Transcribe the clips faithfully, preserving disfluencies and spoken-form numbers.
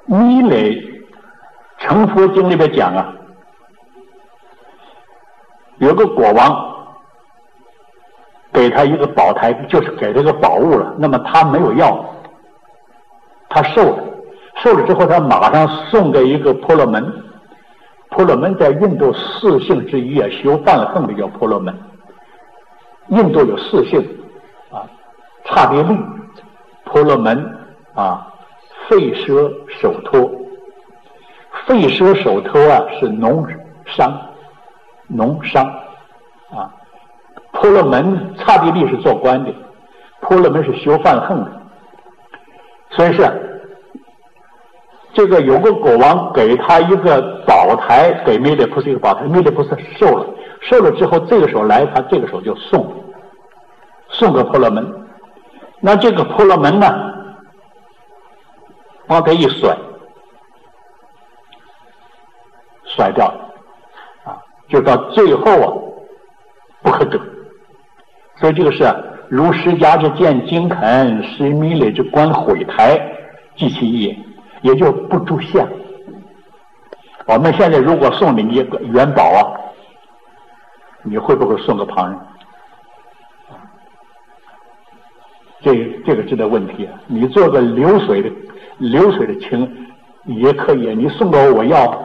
弥勒成佛经里边讲啊，有个国王给他一个宝台，就是给他一个宝物了，那么他没有要，他受了，受了之后他马上送给一个婆罗门。婆罗门在印度四姓之一啊，修梵行的叫婆罗门。印度有四姓啊，刹帝利、婆罗门啊、吠舍、首托。吠舍首托啊是农商，农商啊。婆罗门刹帝利是做官的，婆罗门是修梵行的。所以是这个有个国王给他一个宝台，给弥勒菩萨一个宝台，弥勒菩萨受了，受了之后，这个时候来，他这个时候就送，送给婆罗门。那这个婆罗门呢，往他一甩，甩掉了，啊，就到最后啊，不可得。所以这个是、啊、如释迦之见经肯，施弥勒之观毁台，即其业，也就不住相。我们现在如果送你一个元宝啊，你会不会送给旁人？这这个值得问题啊！你做个流水的流水的情也可以，你送给我我要，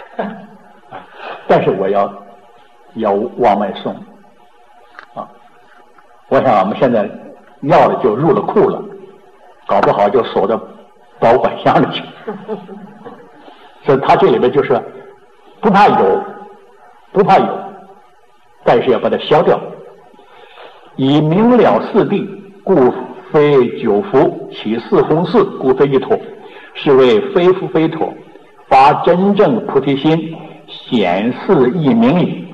但是我要要往外送啊！我想我们现在要了就入了库了，搞不好就锁到保管箱里去。所以他这里面就是不怕有，不怕有，但是要把它消掉。以明了四谛，故非九福；起四弘寺，故非一陀。是谓非福非陀，发真正菩提心，显示亦明矣。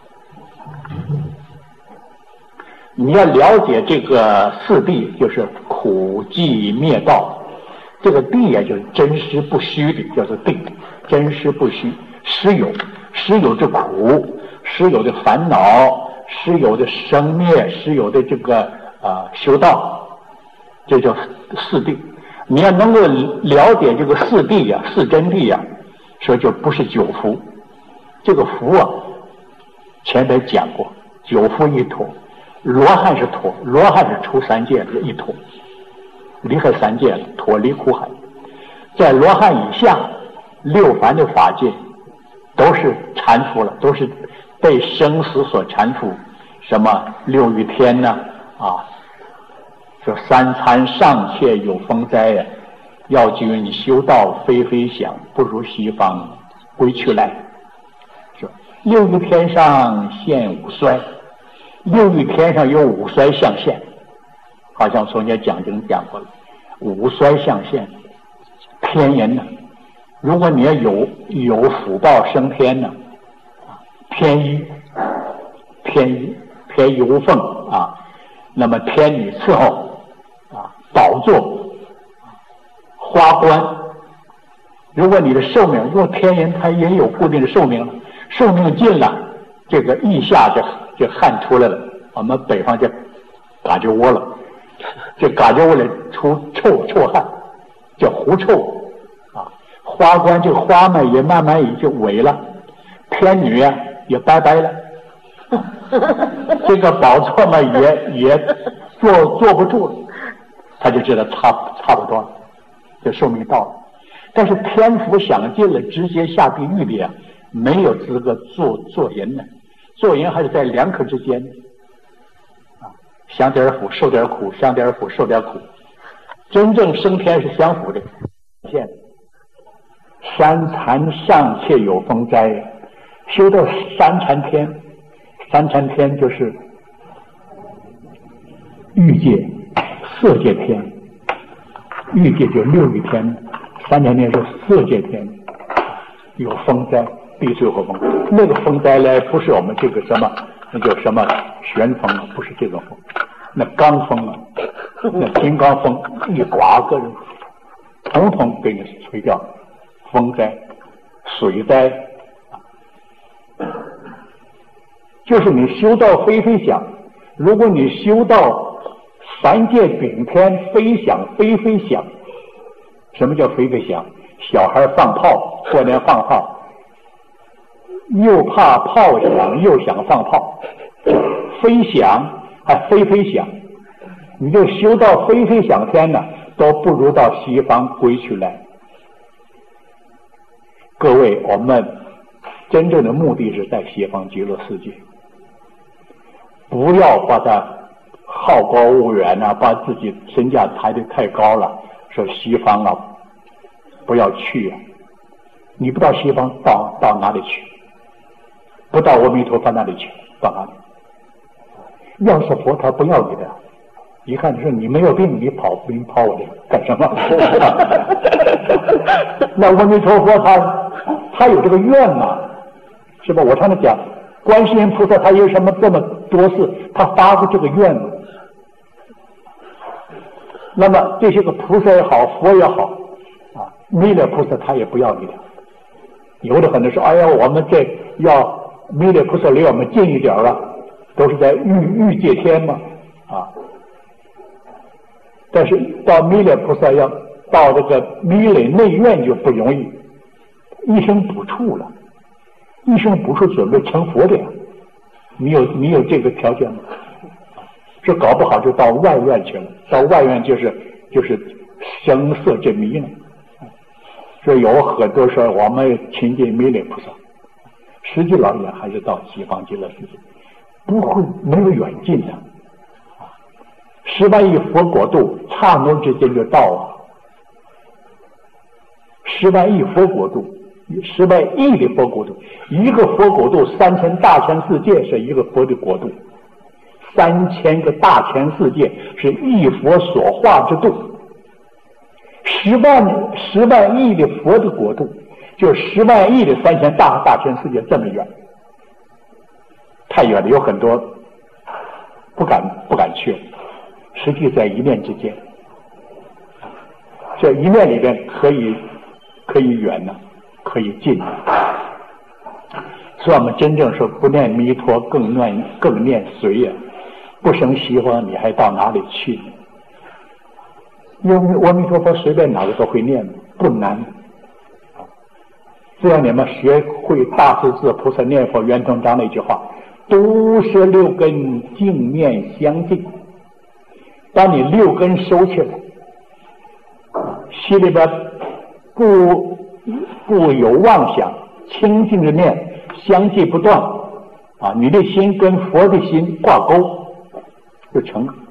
你要了解这个四谛，就是苦寂灭道。这个谛啊，就是真实不虚的，叫做谛，真实不虚。实有，实有的苦，实有的烦恼，实有的生灭，实有的这个啊、呃、修道，这叫四谛。你要能够了解这个四谛呀、四真谛呀，说就不是九福。这个福啊，前边讲过，九福一陀，罗汉是陀，罗汉是出三界的一陀。离开三界了，脱离苦海。在罗汉以下，六凡的法界都是缠缚了，都是被生死所缠缚。什么六欲天呢？啊，说三餐尚且有风灾呀，要君你修道非非想，不如西方归去来。说六欲天上现五衰，六欲天上有五衰象现。好像从前讲经讲过了，五衰象现，天人呢，如果你要有有福报升天呢，天医天医天衣无缝啊，那么天女伺候啊，宝座花冠。如果你的寿命，如果天人他也有固定的寿命了，寿命尽了，这个腋下就就汗出来了，我们北方叫嘎吱窝了。这嘎吱窝里出臭臭汗，叫狐臭啊。花冠这个花嘛也慢慢也就萎了，天女啊也拜拜了，这个宝座嘛也也坐坐不住了，他就知道差差不多了，这寿命到了。但是天福享尽了，直接下地狱的呀，没有资格做做人呢，做人还是在两可之间。享点福受点苦，享点福受点苦，真正升天是相符的。现三禅尚且有风灾，修到三禅天，三禅天就是欲界、色界天，欲界就六欲天，三禅天是色界天，有风灾，必须有风。那个风灾呢，不是我们这个什么，那叫什么旋风啊，不是这种风。那罡风啊，那金刚风一刮个人，统统给你吹掉。风灾、水灾，就是你修到飞飞想。如果你修到三界顶天飞想飞飞想，什么叫飞飞想？ 小孩放炮，过年放炮，又怕炮响，又想放炮，飞翔还飞飞响，你就修到飞飞想天呢，都不如到西方归去来。各位，我们真正的目的是在西方极乐世界，不要把它好高骛远啊，把自己身价抬得太高了，说西方啊不要去啊，你不到西方到到哪里去？不到阿弥陀佛那里去，到哪里？要是佛他不要你的，一看就是你没有病，你跑你跑我这干什么？那阿弥陀佛他他有这个愿嘛，是吧？我常常讲，观世音菩萨他有什么这么多事，他发过这个愿嘛。那么这些个菩萨也好，佛也好啊，弥勒菩萨他也不要你的。有的很多说，哎呀，我们这要弥勒菩萨离我们近一点了，都是在欲欲界天嘛啊。但是到弥勒菩萨要到这个弥勒内院就不容易，一生补处了，一生补处准备成佛的呀。你有你有这个条件吗？这搞不好就到外院去了，到外院就是就是声色之迷了。所以有很多说我们亲近弥勒菩萨，实际老远还是到西方极乐世界，不会没有远近的。十万亿佛国度刹那之间就到了，十万亿佛国度，十万亿的佛国度，一个佛国度三千大千世界是一个佛的国度，三千个大千世界是一佛所化之度，十万十万亿的佛的国度，就十万亿的三千大大千世界这么远，太远了，有很多不敢不敢去，实际在一念之间，这一念里边可以可以远呢，可以近呢。所以我们真正说不念弥陀，更念更念随呀，不生西方，你还到哪里去呢？因为阿弥陀佛随便哪个都会念，不难。只要你们学会大势至菩萨念佛圆通章那句话，都是六根净面相近。当你六根收起来，心里边不不有妄想，清净的念相继不断啊，你的心跟佛的心挂钩就成了。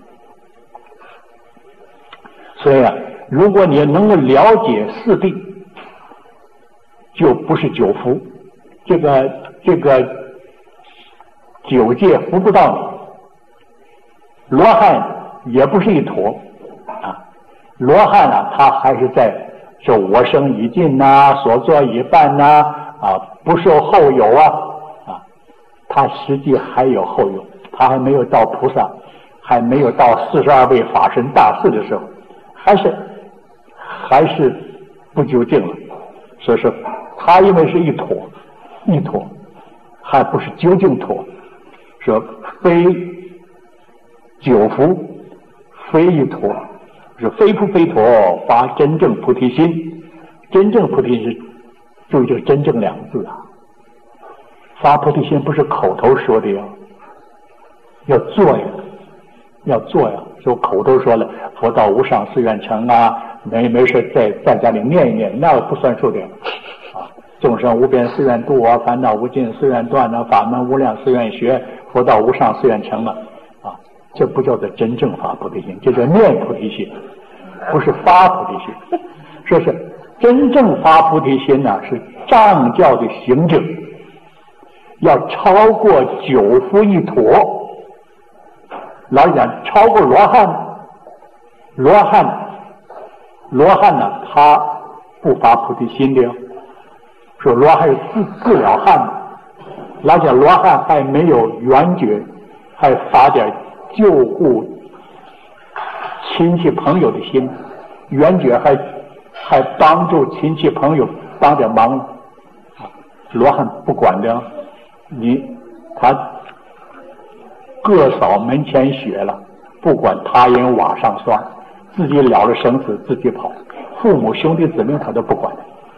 所以啊，如果你能够了解四谛，就不是九福，这个这个九界福不到你，罗汉也不是一坨啊，罗汉啊，他还是在说我生已尽呐、啊，所作已办呐、啊，啊，不受后有啊，啊，他实际还有后有，他还没有到菩萨，还没有到四十二位法身大士的时候，还是还是不究竟了。所以说，他因为是一坨一坨，还不是究竟坨，说非九福。非一坨，是非不非坨，发真正菩提心。真正菩提心，注意这个真正两个字啊。发菩提心不是口头说的呀，要做呀，要做呀。就口头说了，佛道无上誓愿成啊，没没事在在家里念一念，那不算数的啊。众生无边誓愿度啊，烦恼无尽誓愿断啊，法门无量誓愿学，佛道无上誓愿成啊。这不叫做真正发菩提心，这叫念菩提心，不是发菩提心。说是真正发菩提心呢，是藏教的行者要超过九福一陀。老实讲，超过罗汉，罗汉，罗汉呢，他不发菩提心的哟。说罗汉是自自了汉，老实讲，罗汉还没有圆觉，还发点救护亲戚朋友的心，圆觉还还帮助亲戚朋友帮点忙。罗汉不管的，你他各扫门前雪了，不管他人瓦上霜，自己了了生死自己跑，父母兄弟姊妹他都不管的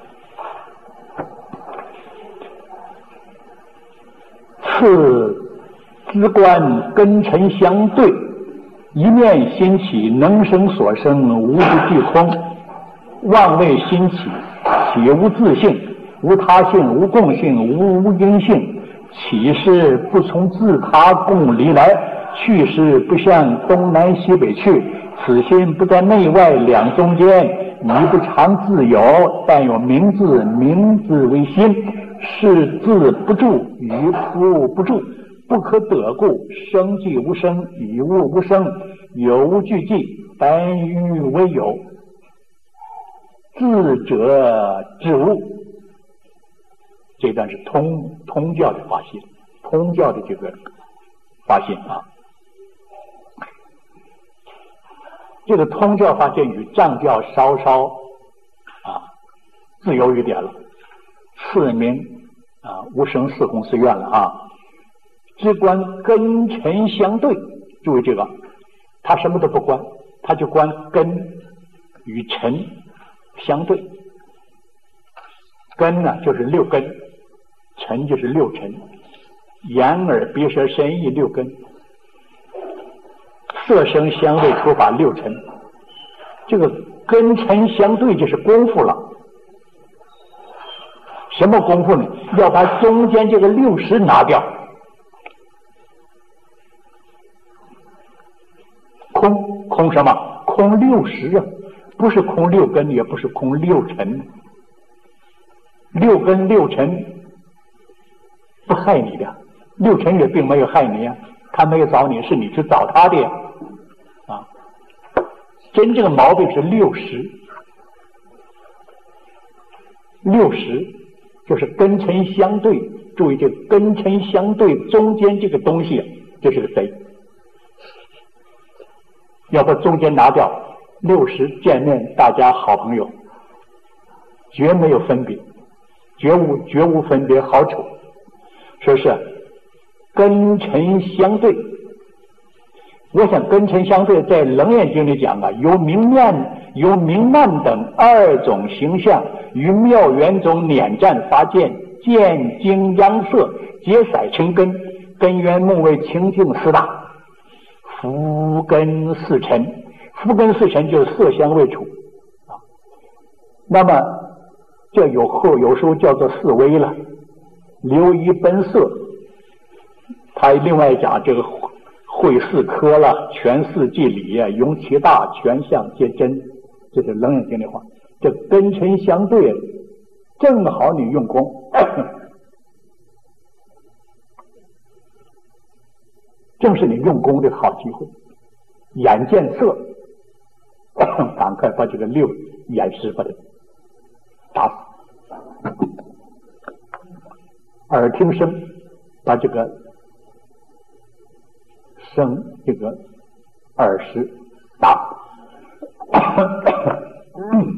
次知观根尘相对，一面心起，能生所生，无不具空。妄为心起，起无自性，无他性，无共性，无无因性。起是不从自他共离来，去是不向东南西北去。此心不在内外两中间，你不常自有，但有名字，名字为心。是字不住，于夫不住，不可得故，生即无生，以物无生，有无俱寂，单于为有。智者知无。这段是通通教的发现，通教的这个发现啊。这个通教发现与藏教稍稍啊自由一点了，次名啊无生四弘寺院了啊。只观根尘相对，注意这个，他什么都不观，他就观根与尘相对。根呢就是六根，尘就是六尘，眼耳鼻舌身意六根，色声香味触法六尘。这个根尘相对就是功夫了。什么功夫呢？要把中间这个六识拿掉。空空什么？空六识啊，不是空六根，也不是空六尘。六根六尘不害你的，六尘也并没有害你啊，他没有找你，是你去找他的呀。啊，真正的毛病是六识，六识就是根尘相对。注意这个根尘相对中间这个东西，这是个贼。要把中间拿掉，六识见面大家好朋友，绝没有分别，绝无绝无分别好丑。说是根尘相对。我想根尘相对在楞严经里讲啊，由明面由明慢等二种形象于妙缘中碾战发见，见经央色，结色成根，根源目为清净四大。福根四尘，福根四尘就是色香味触啊。那么这有后有时候叫做四威了，流一奔色。他另外讲这个会四科了，全四即理啊，用其大，全相皆真，这是楞严经的话。这根尘相对，正好你用功。正是你用功的好机会，眼见色，赶快把这个六眼识把它打死；耳听声，把这个声这个耳识打死。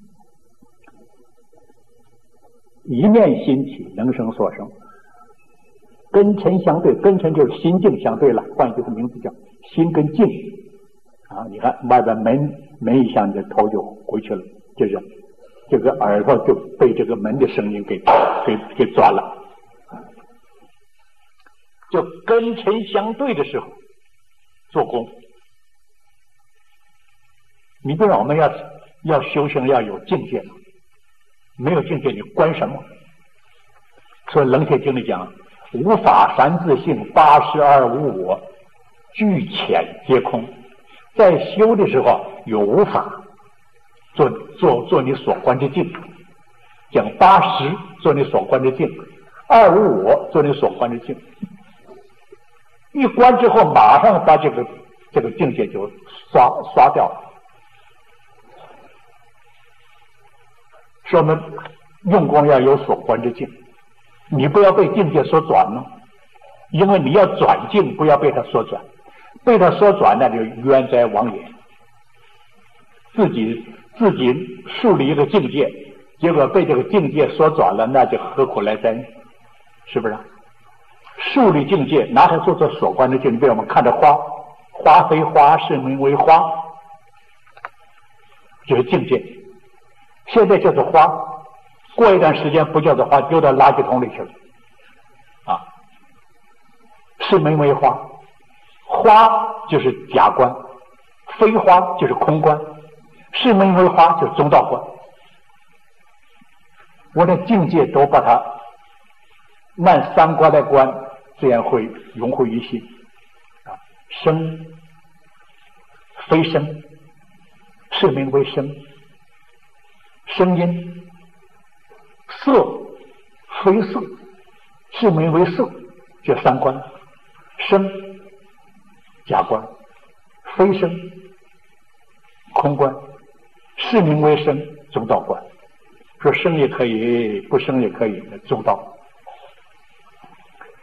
一念心起，能生所生。根尘相对，根尘就是心境相对了，换一句名字叫心跟境啊。你看外边门门一响，你的头就回去了，就是这个耳朵就被这个门的声音给给给转了。就根尘相对的时候做功。你不然我们要要修行要有境界，没有境界你观什么？所以楞严经里讲，无法三自性，八十二无我，具浅皆空。在修的时候有无法做做做你所观之境，讲八十做你所观之境，二无我做你所观之境。一观之后，马上把这个这个境界就刷刷掉了。说我们用功要有所观之境，你不要被境界所转了，因为你要转境，不要被它所转，被它所转那就冤哉枉也。自己自己树立一个境界，结果被这个境界所转了，那就何苦来哉？是不是？树立境界，拿它做做所观的境界。我们看着花，花非花，是名为花，就是境界。现在叫做花，过一段时间不叫做花，丢到垃圾桶里去了啊！ 是名为花，花就是假观，非花就是空观，是名为花就是中道观。我的境界都把它按三观来观，自然会融会于心啊。声非声，是名为声；声音色非色，是名为色。这三观，声假观，非声空观，是名为声中道观。说生也可以，不生也可以，中道。